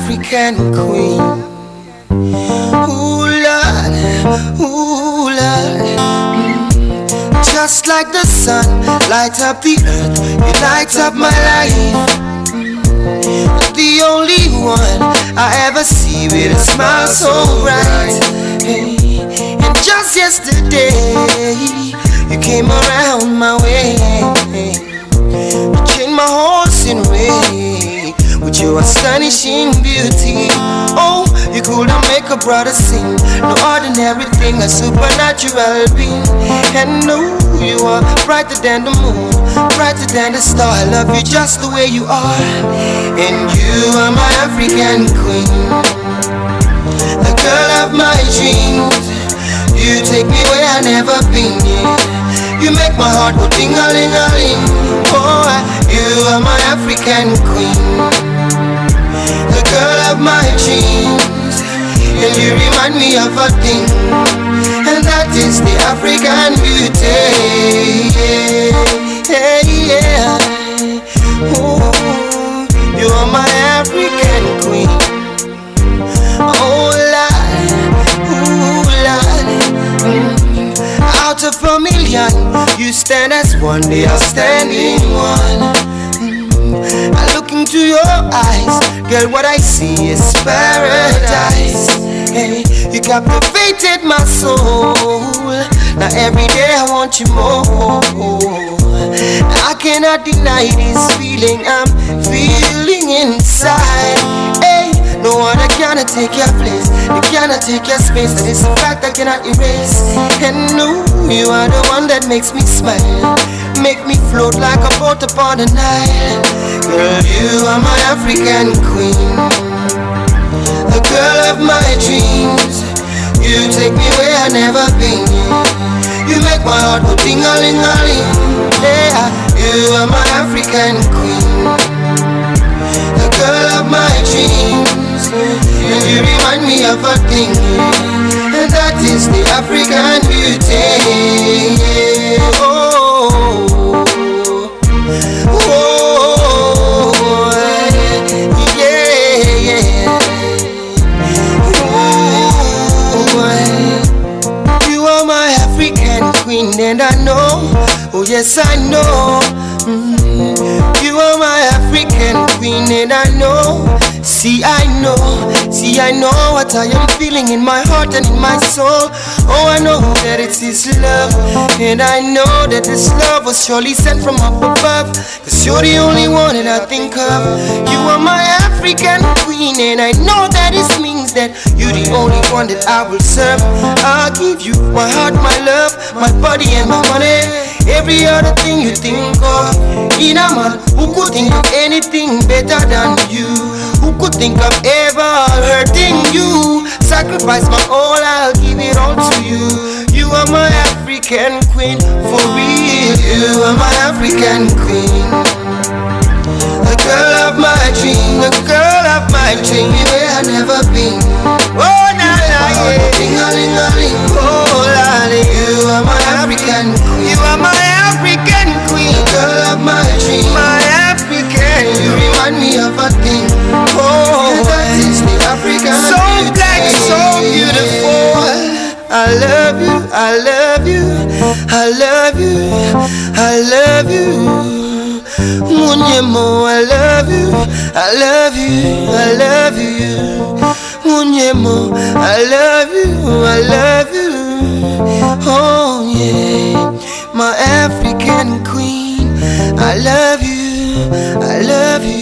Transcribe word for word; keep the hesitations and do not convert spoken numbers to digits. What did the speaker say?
African queen. Ooh Lord, ooh Lord. Mm. Just like the sun, light up the earth, you light up my life. Mm. The only one I ever see with a smile so bright. Hey. And just yesterday, you came around my way. You changed my horse in way with your astonishing beauty. Oh, you couldn't make a brother sing. No ordinary thing, a supernatural being. And no, you are brighter than the moon, brighter than the star. I love you just the way you are. And you are my African queen, the girl of my dreams. You take me where I never been, yeah. You make my heart go ding-a-ling-a-ling. Oh, you are my African queen, the girl of my dreams. And you remind me of a thing, and that is the African beauty. Yeah, yeah. Oh, you are my African queen. Oh, Lord, oh, Lord. Mm. Out of a million, you stand as one, they are standing one. Mm. I look into your eyes, girl, what I see is paradise. Hey, you captivated my soul. Now every day I want you more. I cannot deny this feeling I'm feeling inside. Hey, no one cannot take your place, you cannot take your space. That is a fact I cannot erase. And no, you are the one that makes me smile, make me float like a boat upon the Nile. Girl, you are my African queen, the girl of my dreams. You take me where I never been. You make my heart go ding-a-ling-a-ling. Yeah, you are my African queen, the girl of my dreams. And you remind me of a thing, and that is the African beauty. Oh, oh, yeah, yeah. Oh, you are my African queen, and I know, oh yes I know. Mm-hmm. You are my African queen, and I know. See I know, see I know what I am feeling in my heart and in my soul. Oh, I know that it's His love, and I know that this love was surely sent from up above. Cause you're the only one that I think of. You are my African queen, and I know that it means that you're the only one that I will serve. I'll give you my heart, my love, my body and my money. Every other thing you think of. In a man who could think of anything better than you, who could think of ever hurting you. Sacrifice my all, I'll give it all to you. You are my African queen, for real. You are my African queen, the girl of my dream, the girl of my dream. Where I never been. Oh, na na, yeah. Ding-a-ling-a-ling. Oh, lolly. You are my African queen. You are my African queen, the girl of my dream, my African. You remind me of a thing. Oh, that is the African so beauty. Black, so beautiful. I love you, I love you, I love you, I love you. Munyemo, I love you, I love you, I love you. Munyemo, I love you, I love you. Oh yeah, my African queen, I love you, I love you.